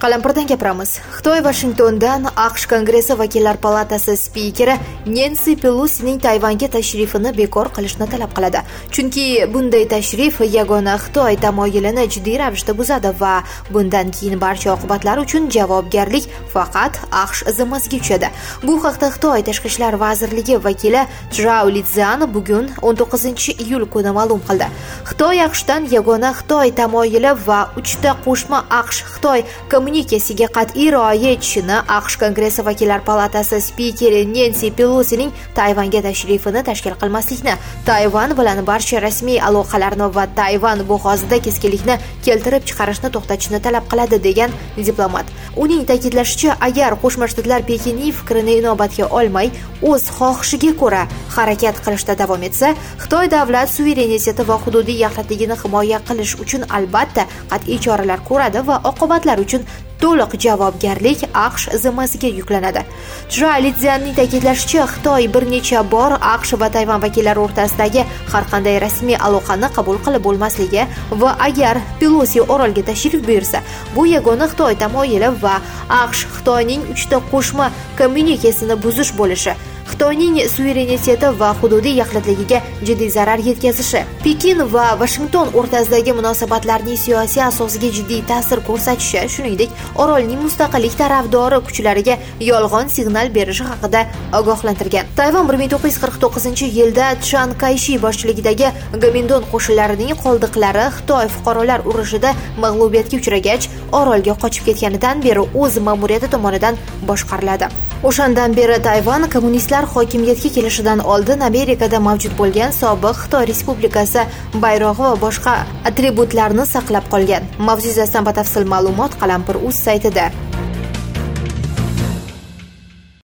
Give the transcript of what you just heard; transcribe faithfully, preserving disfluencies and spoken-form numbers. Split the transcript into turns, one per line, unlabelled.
Qalampirdan gapiramiz. Xitoy Vashingtondan AQSh Kongressi Vakillar palatasi spikeri Nansi Pelosining Tayvanga tashrifini bekor qilishni talab qiladi. Chunki bunday tashrif yagona Xitoy tamoyilini jiddiy ravishda buzadi va bundan keyin barcha oqibatlar uchun javobgarlik faqat AQSh zimmasiga tushadi. Bu haqda Xitoy Tashqi ishlar vazirligi vakili Zhao Lijian bugun o'n to'qqizinchi iyul kuni ma'lum qildi. Xitoy AQShdan yagona Xitoy tamoyili va uchta qo'shma AQSh Xitoy kommunikasiyaga qat'iy rioya etishini, AQSh Kongressi Vakillar palatasi spikeri Nansi Pelosining Tayvanga tashrifini tashkil qilmaslikni, Tayvan bilan barcha rasmiy aloqalarni va Tayvan bo'g'ozida keskinlikni keltirib chiqarishni to'xtatishni talab qiladi degan diplomat. Uning ta'kidlashicha, agar Qo'shma Shtatlar Pekinning fikrini inobatga olmay, o'z xohishiga ko'ra harakat qilishda davom etsa, Xitoy davlat suvereniteti va hududiy yaxlitligini himoya qilish uchun albatta qat'iy choralar ko'radi va oqibatlar uchun to'liq javobgarlik AQSh zimmasiga yuklanadi. Zhao Lijianning ta'kidlashicha, Xitoy bir necha bor AQSh va Tayvan vakillari o'rtasidagi har qanday rasmiy aloqani qabul qilib bo'lmasligi va agar Pelosi orolga tashrif buyursa, bu yagona Xitoy tamoyili va AQSh Xitoyning uchta qo'shma kommunikasiyasini buzish bo'lishi, Xitoyning suvereniteti va hududiy yaxlitligiga jiddiy zarar yetkazishi, Pekin va Vashington o'rtasidagi munosabatlarning siyosiy asosiga jiddiy ta'sir ko'rsatishi, shuningdek, orolning mustaqillik tarafdori kuchlariga yolg'on signal berishi haqida ogohlantirgan. Tayvan bir ming to'qqiz yuz qirq to'qqizinchi yilda Chiang Kai-shek boshchiligidagi Gomindon qo'shinlarining qoldiqlari Xitoy fuqarolar urushida mag'lubiyatga uchragach, orolga qochib ketganidan beri o'z ma'muriyati tomonidan boshqariladi. O'shandan beri Tayvan kommunistlar hokimiyatga kelishidan oldin Amerikada mavjud bo'lgan sobiq Xitoy Respublikasi bayrog'i va boshqa atributlarni saqlab qolgan. Mavzu yuzasidan batafsil ma'lumot Qalampir.uz saytida.